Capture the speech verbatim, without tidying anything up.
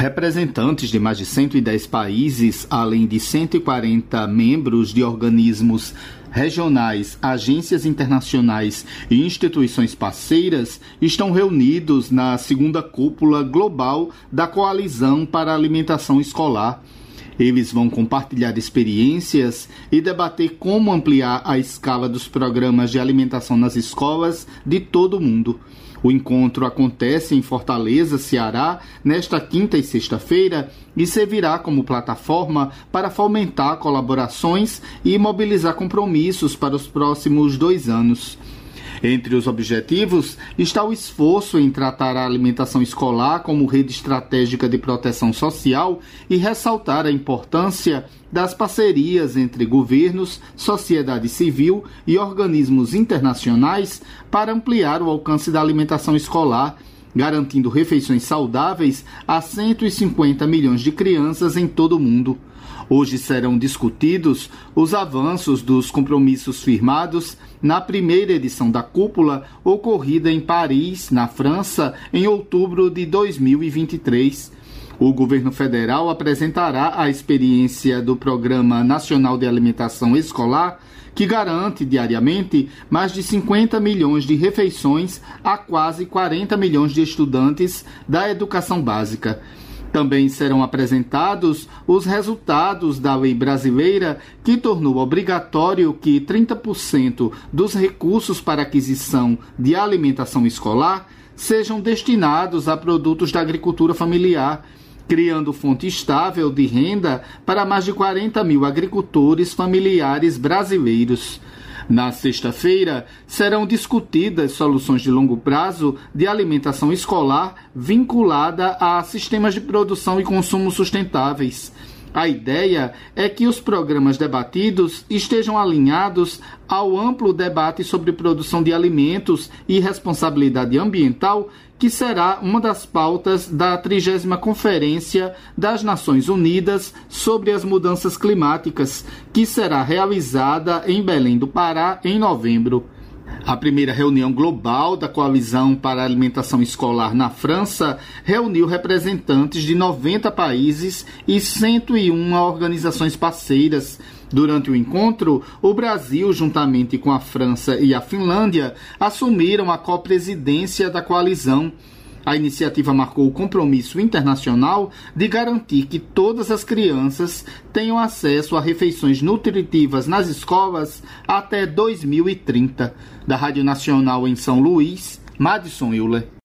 Representantes de mais de cento e dez países, além de cento e quarenta membros de organismos regionais, agências internacionais e instituições parceiras, estão reunidos na segunda cúpula global da Coalizão para a Alimentação Escolar. Eles vão compartilhar experiências e debater como ampliar a escala dos programas de alimentação nas escolas de todo o mundo. O encontro acontece em Fortaleza, Ceará, nesta quinta e sexta-feira e servirá como plataforma para fomentar colaborações e mobilizar compromissos para os próximos dois anos. Entre os objetivos está o esforço em tratar a alimentação escolar como rede estratégica de proteção social e ressaltar a importância das parcerias entre governos, sociedade civil e organismos internacionais para ampliar o alcance da alimentação escolar, garantindo refeições saudáveis a cento e cinquenta milhões de crianças em todo o mundo. Hoje serão discutidos os avanços dos compromissos firmados na primeira edição da cúpula, ocorrida em Paris, na França, em outubro de dois mil e vinte e três. O governo federal apresentará a experiência do Programa Nacional de Alimentação Escolar, que garante diariamente mais de cinquenta milhões de refeições a quase quarenta milhões de estudantes da educação básica. Também serão apresentados os resultados da lei brasileira que tornou obrigatório que trinta por cento dos recursos para aquisição de alimentação escolar sejam destinados a produtos da agricultura familiar, criando fonte estável de renda para mais de quarenta mil agricultores familiares brasileiros. Na sexta-feira, serão discutidas soluções de longo prazo de alimentação escolar vinculada a sistemas de produção e consumo sustentáveis. A ideia é que os programas debatidos estejam alinhados ao amplo debate sobre produção de alimentos e responsabilidade ambiental, que será uma das pautas da trigésima Conferência das Nações Unidas sobre as Mudanças Climáticas, que será realizada em Belém do Pará em novembro. A primeira reunião global da Coalizão para a Alimentação Escolar na França reuniu representantes de noventa países e cento e uma organizações parceiras. Durante o encontro, o Brasil, juntamente com a França e a Finlândia, assumiram a copresidência da coalizão. A iniciativa marcou o compromisso internacional de garantir que todas as crianças tenham acesso a refeições nutritivas nas escolas até dois mil e trinta. Da Rádio Nacional em São Luís, Madison Euler.